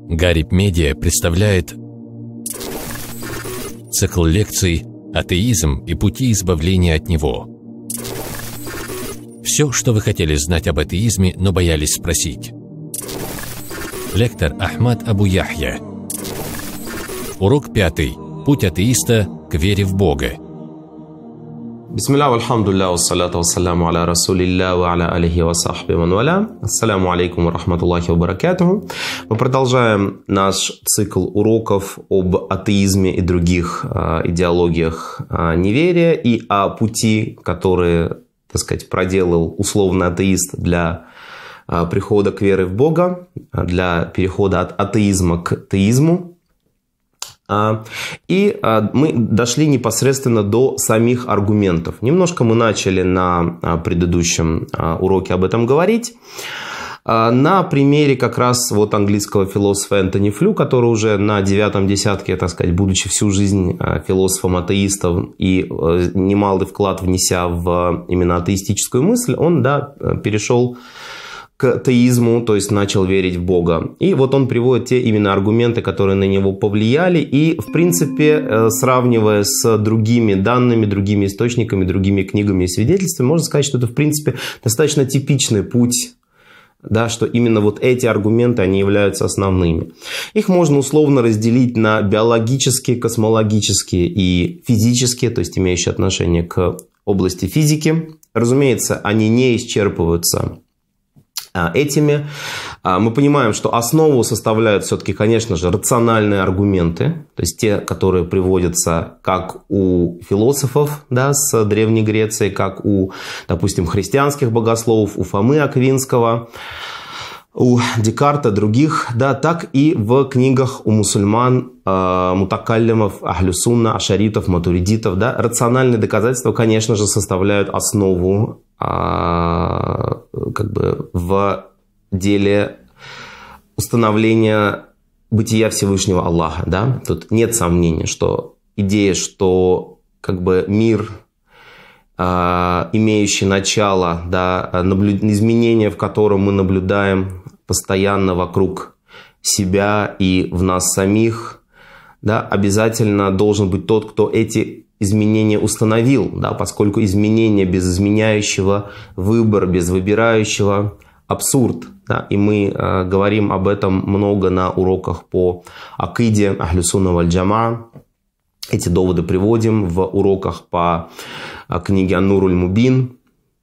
Гариб Медиа представляет цикл лекций «Атеизм и пути избавления от него». Все, что вы хотели знать об атеизме, но боялись спросить. Лектор Ахмад Абу Яхья. Урок 5. Путь атеиста к вере в Бога. Бисмилля, вальхамдулилля, вассаляту вассаляму аля расулилля, ва аля алихи ва сахби ман валя. Ассаляму алейкум ва рахматуллахи ва баракатуху. Мы продолжаем наш цикл уроков об атеизме и других идеологиях неверия и о пути, которые, так сказать, проделал условный атеист для прихода к вере в Бога, для перехода от атеизма к теизму. И мы дошли непосредственно до самих аргументов. Немножко мы начали на предыдущем уроке об этом говорить. На примере как раз вот английского философа Энтони Флю, который уже на 9-м десятке, так сказать, будучи всю жизнь философом-атеистом и немалый вклад внеся в именно атеистическую мысль, он, перешел к теизму, то есть начал верить в Бога. И вот он приводит те именно аргументы, которые на него повлияли. И, в принципе, сравнивая с другими данными, другими источниками, другими книгами и свидетельствами, можно сказать, что это, в принципе, достаточно типичный путь, да, что именно вот эти аргументы, они являются основными. Их можно условно разделить на биологические, космологические и физические, то есть имеющие отношение к области физики. Разумеется, они не исчерпываются этими. Мы понимаем, что основу составляют все-таки, конечно же, рациональные аргументы, то есть те, которые приводятся как у философов, да, с Древней Греции, как у, допустим, христианских богословов, у Фомы Аквинского, у Декарта, других, да, так и в книгах у мусульман, мутакаллимов, ахлюсунна, ашаритов, матуридитов. Да. Рациональные доказательства, конечно же, составляют основу как бы в деле установления бытия Всевышнего Аллаха. Да? Тут нет сомнений, что идея, что как бы мир, имеющий начало, да, изменения, в котором мы наблюдаем постоянно вокруг себя и в нас самих, да, обязательно должен быть тот, кто эти изменения установил, да, поскольку изменение без изменяющего, выбор без выбирающего – абсурд. Да, и мы говорим об этом много на уроках по акиде Ахлю-Сунна валь-Джамаа. Эти доводы приводим в уроках по книге Ан-Нур-уль-Мубин,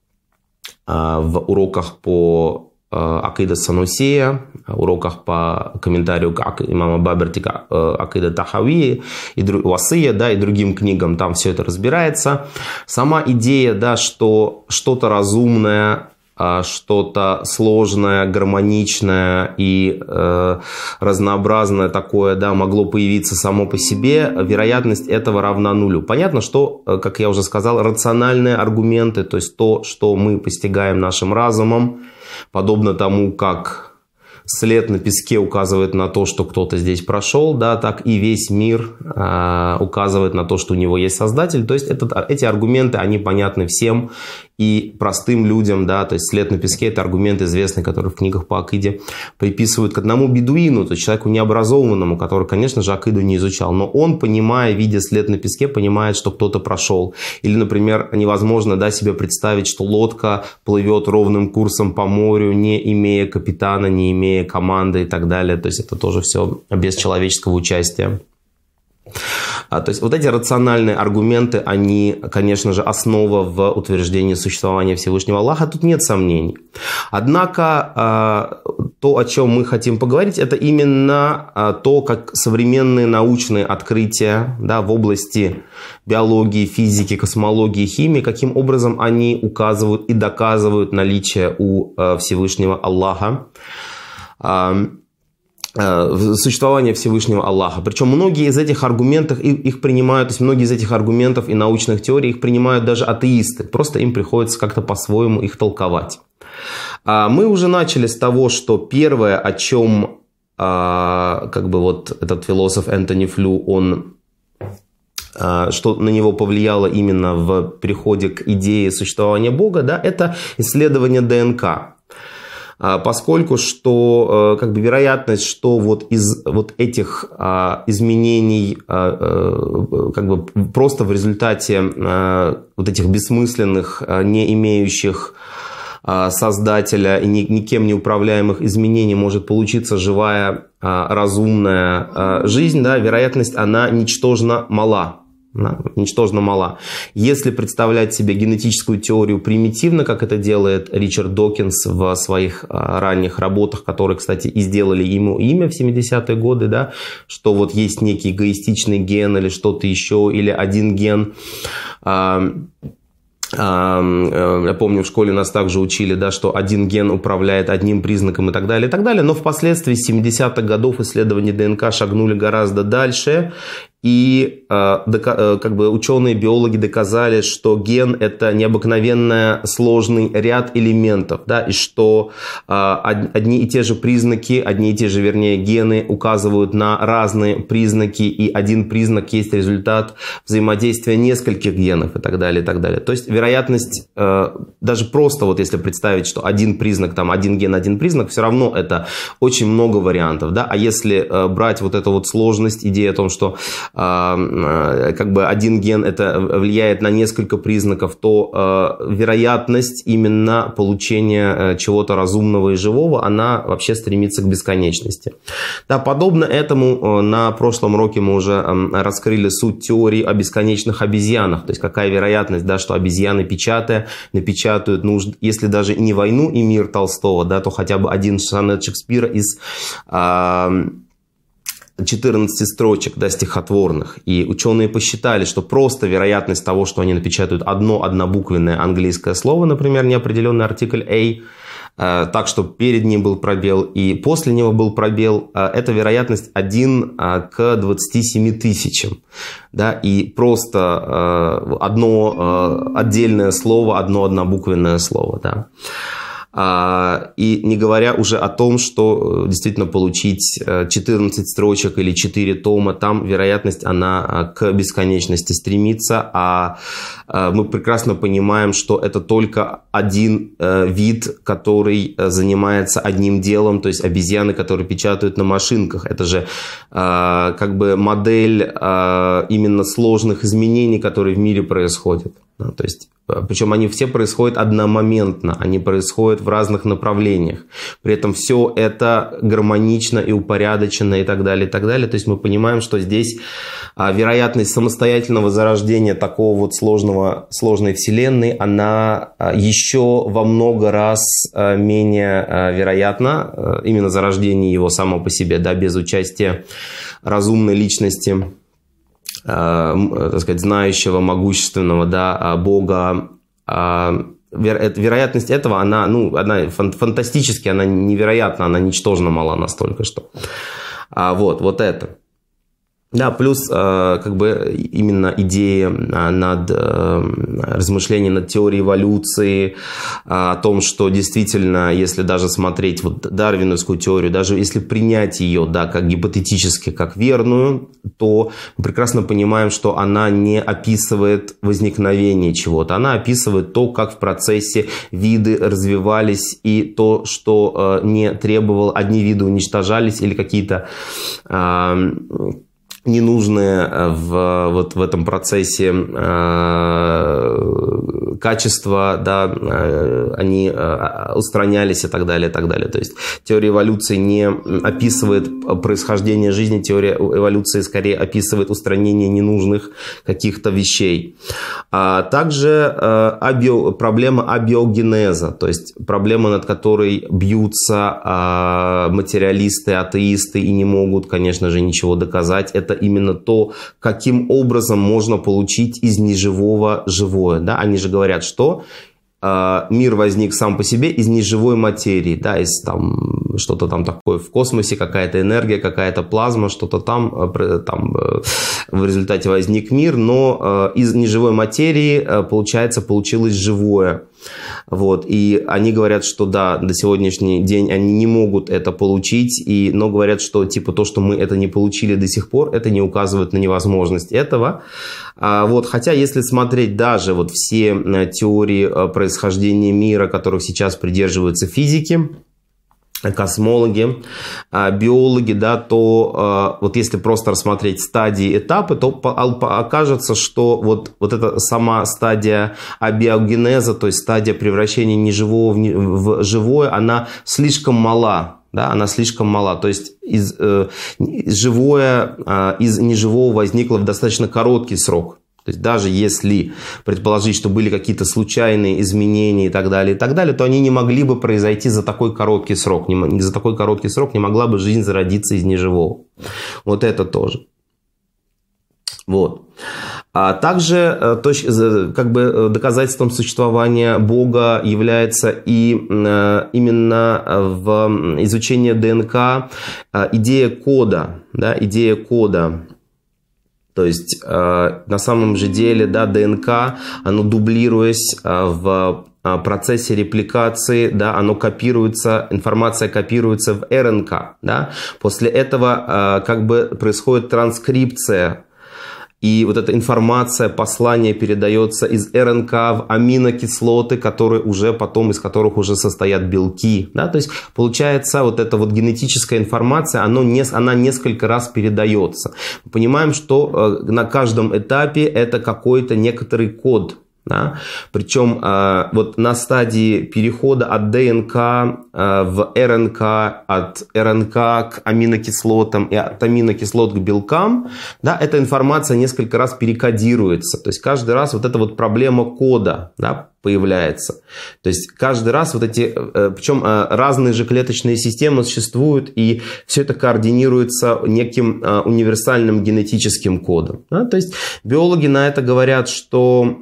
в уроках по акида Санусия, уроках по комментарию к имама Баберти акида Тахави и Васия, да, и другим книгам, там все это разбирается. Сама идея, да, что что-то разумное, что-то сложное, гармоничное и разнообразное такое, да, могло появиться само по себе, вероятность этого равна нулю. Понятно, что, как я уже сказал, рациональные аргументы, то есть то, что мы постигаем нашим разумом, подобно тому, как след на песке указывает на то, что кто-то здесь прошел, да, так и весь мир указывает на то, что у него есть Создатель. То есть эти аргументы, они понятны всем и простым людям, да, то есть след на песке – это аргумент известный, который в книгах по акиде приписывают к одному бедуину, то есть человеку необразованному, который, конечно же, акиду не изучал, но он, понимая, видя след на песке, понимает, что кто-то прошел. Или, например, невозможно, да, себе представить, что лодка плывет ровным курсом по морю, не имея капитана, не имея команды и так далее. То есть это тоже все без человеческого участия. То есть вот эти рациональные аргументы, они, конечно же, основа в утверждении существования Всевышнего Аллаха, тут нет сомнений. Однако то, о чем мы хотим поговорить, это именно то, как современные научные открытия, да, в области биологии, физики, космологии, химии, каким образом они указывают и доказывают наличие у Всевышнего Аллаха, существование Всевышнего Аллаха. Причем многие из этих аргументов их принимают, то есть многие из этих аргументов и научных теорий их принимают даже атеисты. Просто им приходится как-то по-своему их толковать. Мы уже начали с того, что первое, о чем как бы вот этот философ Энтони Флю, он, что на него повлияло именно в переходе к идее существования Бога, да, это исследование ДНК. поскольку что как бы вероятность, что вот из вот этих изменений как бы просто в результате вот этих бессмысленных, не имеющих создателя и никем не управляемых изменений может получиться живая, разумная жизнь, да, вероятность, она ничтожно мала. Да, ничтожно мала. Если представлять себе генетическую теорию примитивно, как это делает Ричард Докинс в своих ранних работах, которые, кстати, и сделали ему имя в 70-е годы, да, что вот есть некий эгоистичный ген или что-то еще, или один ген. Я помню, в школе нас также учили, да, что один ген управляет одним признаком и так далее, и так далее. Но впоследствии с 70-х годов исследования ДНК шагнули гораздо дальше. И как бы ученые-биологи доказали, что ген – это необыкновенно сложный ряд элементов, да, и что одни и те же признаки, одни и те же, вернее, гены указывают на разные признаки, и один признак есть результат взаимодействия нескольких генов и так далее, и так далее. То есть вероятность, даже просто вот если представить, что один признак, там один ген, один признак, все равно это очень много вариантов, да, а если брать вот эту вот сложность, идея о том, что как бы один ген это влияет на несколько признаков, то вероятность именно получения чего-то разумного и живого, она вообще стремится к бесконечности. Да, подобно этому на прошлом уроке мы уже раскрыли суть теории о бесконечных обезьянах. То есть какая вероятность, да, что обезьяны напечатают, ну, если даже не «Войну и мир» Толстого, да, то хотя бы один сонет Шекспира из 14 строчек, да, стихотворных. И ученые посчитали, что просто вероятность того, что они напечатают одно однобуквенное английское слово, например, неопределенный артикль «a», так, что перед ним был пробел и после него был пробел, это вероятность 1 к 27 тысячам. Да, и просто одно отдельное слово, одно однобуквенное слово. Да. И не говоря уже о том, что действительно получить 14 строчек или 4 тома, там вероятность, она к бесконечности стремится, а мы прекрасно понимаем, что это только один вид, который занимается одним делом, то есть обезьяны, которые печатают на машинках. Это же как бы модель именно сложных изменений, которые в мире происходят. То есть, причем они все происходят одномоментно, они происходят в разных направлениях. При этом все это гармонично и упорядочено и так далее, и так далее. То есть мы понимаем, что здесь вероятность самостоятельного зарождения такого вот сложной вселенной, она еще во много раз менее вероятна, именно зарождение его само по себе, да, без участия разумной личности, так сказать, знающего, могущественного, да, Бога. Вероятность этого, она фантастически, она невероятна, она ничтожно мала настолько, что. Вот это. Да, плюс как бы именно идеи над размышлением над теорией эволюции, о том, что действительно, если даже смотреть вот дарвиновскую теорию, даже если принять ее, да, как гипотетически, как верную, то мы прекрасно понимаем, что она не описывает возникновение чего-то, она описывает то, как в процессе виды развивались, и то, что не требовало, одни виды уничтожались или какие-то ненужные в этом процессе качества, да, они устранялись и так далее, и так далее. То есть теория эволюции не описывает происхождение жизни, теория эволюции скорее описывает устранение ненужных каких-то вещей. Также проблема абиогенеза, то есть проблема, над которой бьются материалисты, атеисты и не могут, конечно же, ничего доказать. Это именно то, каким образом можно получить из неживого живое. Да? Они же говорят, что мир возник сам по себе из неживой материи, да, из там что-то там такое в космосе, какая-то энергия, какая-то плазма, что-то там в результате возник мир, но из неживой материи, получилось живое. Вот. И они говорят, что да, до сегодняшний день они не могут это получить, но говорят, что типа то, что мы это не получили до сих пор, это не указывает на невозможность этого. Вот. Хотя если смотреть даже вот все теории происхождения мира, которых сейчас придерживаются физики, космологи, биологи, да, то вот если просто рассмотреть стадии, этапы, то окажется, что вот эта сама стадия абиогенеза, то есть стадия превращения неживого в живое, она слишком мала. Да, она слишком мала. То есть живое из неживого возникло в достаточно короткий срок. То есть даже если предположить, что были какие-то случайные изменения и так далее, то они не могли бы произойти за такой короткий срок. За такой короткий срок не могла бы жизнь зародиться из неживого. Вот это тоже. Вот. А также как бы доказательством существования Бога является и именно в изучении ДНК идея кода. Да, идея кода. То есть, на самом же деле, да, ДНК, оно дублируясь в процессе репликации, да, оно копируется, информация копируется в РНК. Да. После этого как бы происходит транскрипция. И вот эта информация, послание передается из РНК в аминокислоты, которые уже потом, из которых уже состоят белки. Да? То есть получается вот эта вот генетическая информация, она несколько раз передается. Мы понимаем, что на каждом этапе это какой-то некоторый код. Да? Причем вот на стадии перехода от ДНК в РНК, от РНК к аминокислотам и от аминокислот к белкам, да, эта информация несколько раз перекодируется. То есть каждый раз вот эта вот проблема кода, да, появляется. То есть каждый раз вот эти, причем разные же клеточные системы существуют, и все это координируется неким универсальным генетическим кодом. Да? То есть биологи на это говорят, что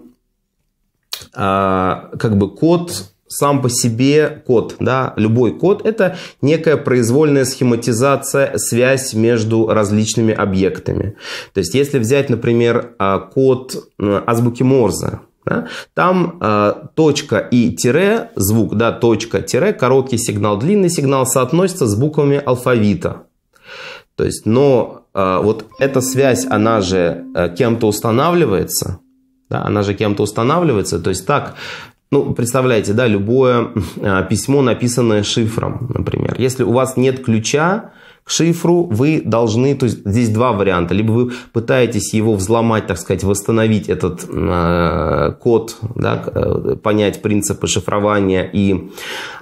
как бы код сам по себе, код, да, любой код, это некая произвольная схематизация, связь между различными объектами. То есть если взять, например, код азбуки Морзе, да, там точка и тире, звук, да, точка, тире, короткий сигнал, длинный сигнал соотносятся с буквами алфавита. То есть, но вот эта связь, она же кем-то устанавливается. Да, она же кем-то устанавливается. То есть так, ну, представляете, да, любое письмо, написанное шифром, например. Если у вас нет ключа к шифру, вы должны, то есть здесь два варианта. Либо вы пытаетесь его взломать, так сказать, восстановить этот код, да, понять принципы шифрования и,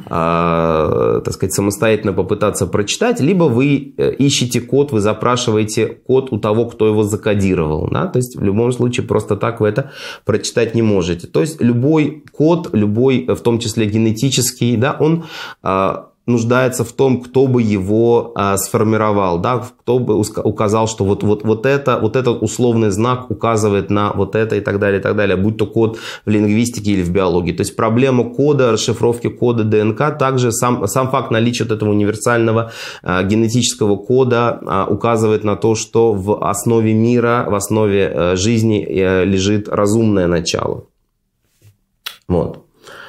так сказать, самостоятельно попытаться прочитать, либо вы ищете код, вы запрашиваете код у того, кто его закодировал. Да? То есть в любом случае просто так вы это прочитать не можете. То есть любой код, любой, в том числе генетический, да, он нуждается в том, кто бы его сформировал, да, кто бы указал, что вот этот условный знак указывает на вот это и так далее, будь то код в лингвистике или в биологии. То есть проблема кода, расшифровки кода ДНК, также сам факт наличия вот этого универсального генетического кода указывает на то, что в основе мира, в основе жизни лежит разумное начало. Вот.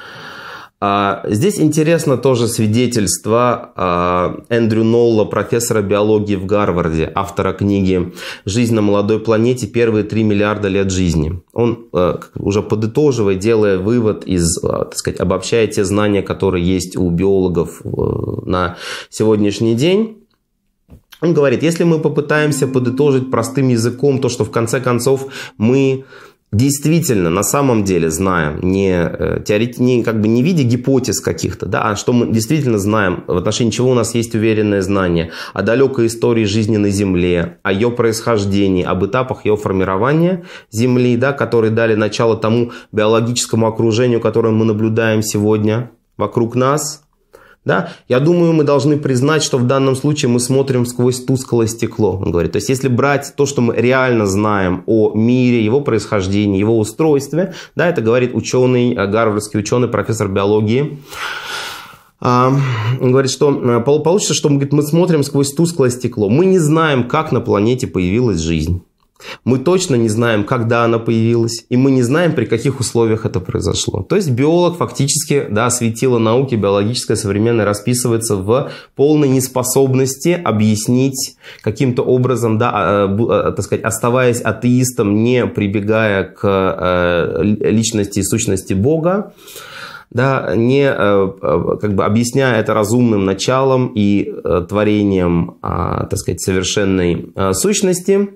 Здесь интересно тоже свидетельство Эндрю Нолла, профессора биологии в Гарварде, автора книги «Жизнь на молодой планете. Первые 3 миллиарда лет жизни». Он, уже подытоживая, делая вывод из, так сказать, обобщая те знания, которые есть у биологов на сегодняшний день, он говорит, если мы попытаемся подытожить простым языком то, что в конце концов мы действительно, на самом деле знаем, не как бы не в виде гипотез каких-то, да, а что мы действительно знаем, в отношении чего у нас есть уверенное знание о далекой истории жизни на Земле, о ее происхождении, об этапах ее формирования Земли, да, которые дали начало тому биологическому окружению, которое мы наблюдаем сегодня вокруг нас. Да? Я думаю, мы должны признать, что в данном случае мы смотрим сквозь тусклое стекло. Он говорит, то есть если брать то, что мы реально знаем о мире, его происхождении, его устройстве, да, это говорит ученый, гарвардский ученый, профессор биологии. Он говорит, что получится, что мы смотрим сквозь тусклое стекло. Мы не знаем, как на планете появилась жизнь. Мы точно не знаем, когда она появилась, и мы не знаем, при каких условиях это произошло. То есть биолог фактически, да, светило науки биологическое современное расписывается в полной неспособности объяснить каким-то образом, да, так сказать, оставаясь атеистом, не прибегая к личности и сущности Бога, да, не как бы объясняя это разумным началом и творением, так сказать, совершенной сущности,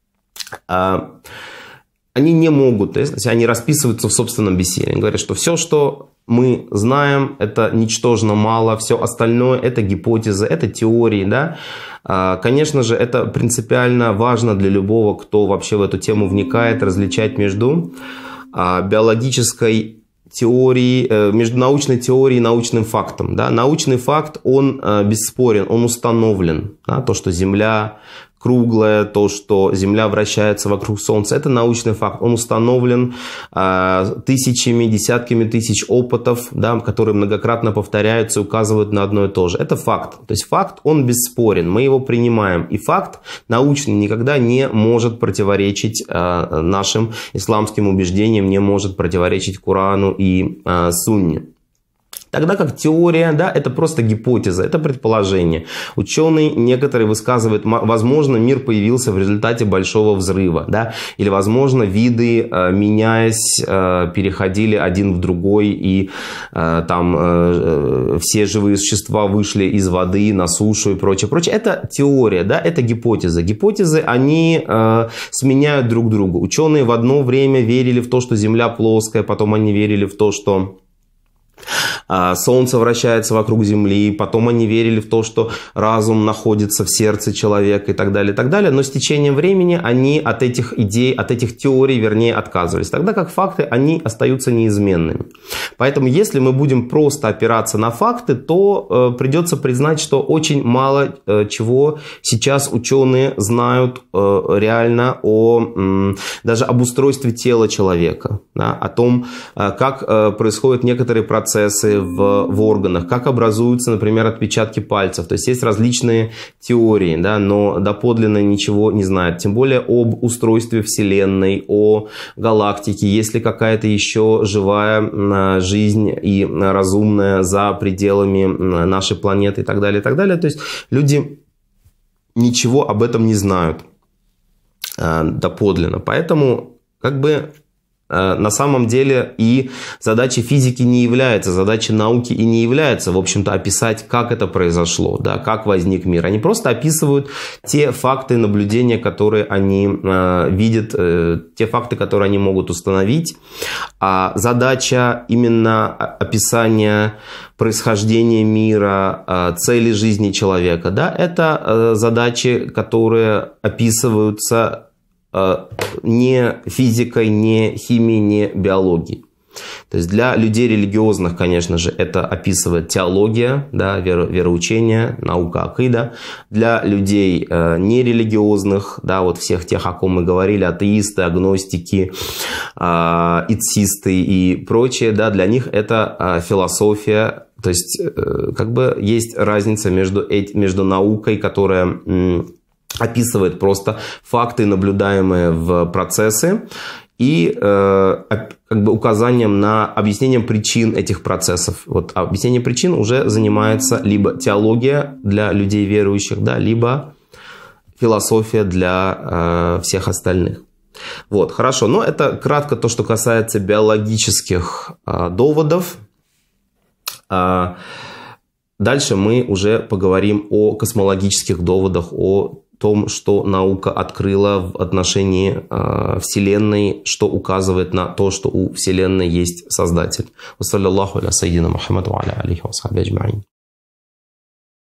они не могут, то есть они расписываются в собственном бессилии. Они говорят, что все, что мы знаем, это ничтожно мало, все остальное это гипотезы, это теории, да. Конечно же, это принципиально важно для любого, кто вообще в эту тему вникает, различать между биологической теорией, между научной теорией и научным фактом. Да. Научный факт, он бесспорен, он установлен. Да, то, что Земля круглая, то, что Земля вращается вокруг Солнца, это научный факт. Он установлен тысячами, десятками тысяч опытов, да, которые многократно повторяются и указывают на одно и то же. Это факт. То есть факт, он бесспорен, мы его принимаем. И факт научный никогда не может противоречить нашим исламским убеждениям, не может противоречить Корану и Сунне. Тогда как теория, да, это просто гипотеза, это предположение. Ученые некоторые высказывают, возможно, мир появился в результате большого взрыва, да, или, возможно, виды, меняясь, переходили один в другой, и там все живые существа вышли из воды на сушу и прочее, прочее. Это теория, да, это гипотеза. Гипотезы, они сменяют друг друга. Ученые в одно время верили в то, что Земля плоская, потом они верили в то, что Солнце вращается вокруг Земли, потом они верили в то, что разум находится в сердце человека и так далее, и так далее. Но с течением времени они от этих идей, от этих теорий, вернее, отказывались. Тогда как факты, они остаются неизменными. Поэтому, если мы будем просто опираться на факты, то придется признать, что очень мало чего сейчас ученые знают реально даже об устройстве тела человека, да, о том, как происходят некоторые процессы в органах, как образуются, например, отпечатки пальцев. То есть есть различные теории, да, но доподлинно ничего не знают. Тем более об устройстве Вселенной, о галактике, есть ли какая-то еще живая жизнь и разумная за пределами нашей планеты и так далее, и так далее. То есть люди ничего об этом не знают доподлинно. Поэтому как бы на самом деле и задачей физики не является, задачей науки и не является, в общем-то, описать, как это произошло, да, как возник мир. Они просто описывают те факты, наблюдения, которые они видят, те факты, которые они могут установить. А задача именно описания происхождения мира, цели жизни человека, да, это задачи, которые описываются не физикой, не химией, не биологией. То есть для людей религиозных, конечно же, это описывает теология, да, вероучение, наука акида. Для людей нерелигиозных, да, вот всех тех, о ком мы говорили, атеисты, агностики, ицисты и прочее, да, для них это философия. То есть как бы есть разница между наукой, которая описывает просто факты, наблюдаемые в процессе, и как бы указанием на объяснением причин этих процессов. Вот объяснение причин уже занимается либо теология для людей верующих, да, либо философия для всех остальных. Вот, хорошо. Но это кратко то, что касается биологических доводов. Дальше мы уже поговорим о космологических доводах, о том, что наука открыла в отношении Вселенной, что указывает на то, что у Вселенной есть Создатель. Вассаляллаху аля сайидина Мухаммаду аля алейхи ва сахбихи аджмаин.